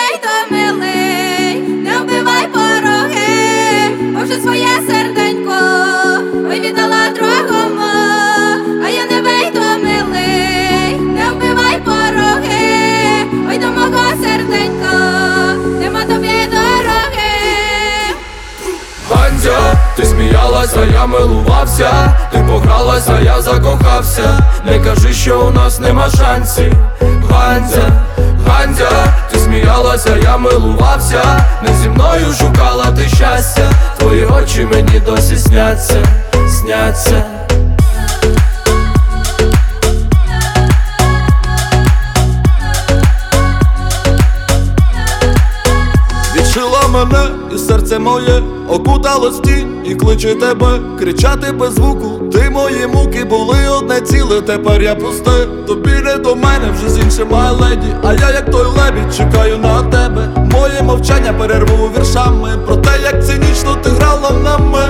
бий, то милий, не вбивай пороги, бо вже своє серденько ой віддала другому. А я не бий, то милий, не вбивай пороги, ой до мого серденька нема тобі дороги. Ганзя, ти сміялася, я милувався, ти погралася, я закохався. Не кажи, що у нас нема шансів. Ганзя, Ганзя, ти сміялася, я милувався, не зі мною шукала ти щастя. Твої очі мені досі сняться, сняться. Відшила мене і серце моє окутало стінь і кличе тебе, кричати без звуку. Ти мої муки були одне ціле, тепер я пусте. Тобі не до мене вже з іншими леді, а я як той лебідь чекаю на тебе. Моє мовчання перерву віршами про те, як цинічно ти грала нами.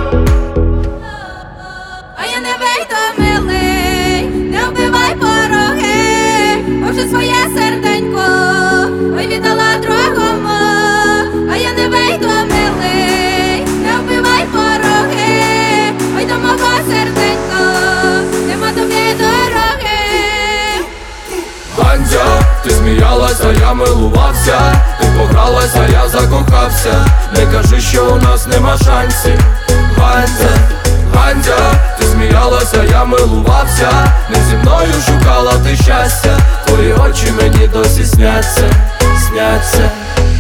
А я не бий, то милий, не вбивай пороги, бо вже своє серденько ой віддала другому. А я не бий, то милий, не вбивай пороги, ой до мого серденька нема тобі дороги. Ганзя, ти сміялася, я милувався, ти погралася, я закохався. Не кажи, що у нас нема шансів. Ганзя, Ганзя, ти сміялася, я милувався, не зі мною шукала ти щастя. Твої очі мені досі сняться, сняться.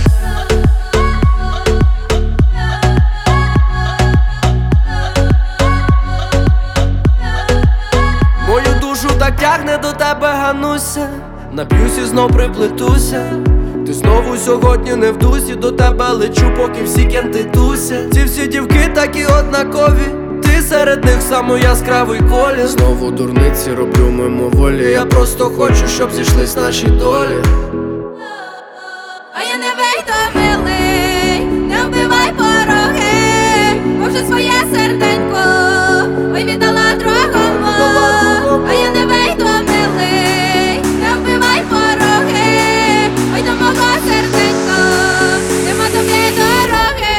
Мою душу так тягне до тебе, Гануся, нап'юсь і знов приплетуся. Ти знову сьогодні не в дусі, до тебе лечу, поки всі кенти туся. Ці всі дівки такі однакові, ти серед них самий яскравий колір. Знову дурниці роблю мимоволі, я просто хочу, щоб зійшлись наші долі. А я не бий, то милий, не вбивай пороги, бо вже своє серденько ой віддала другому. А я не бий, то милий, не вбивай пороги, ой до мого серденька нема тобі дороги.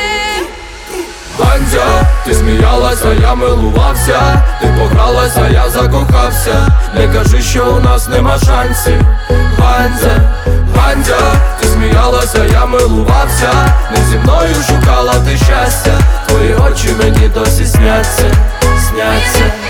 Ганзя, ти сміялася, я милувався, ти погралася, я закохався. Не кажи, що у нас нема шансів. Ганзя, Ганзя, ти сміялася, я милувався, не зі мною шукала ти щастя. Твої очі мені досі сняться, сняться.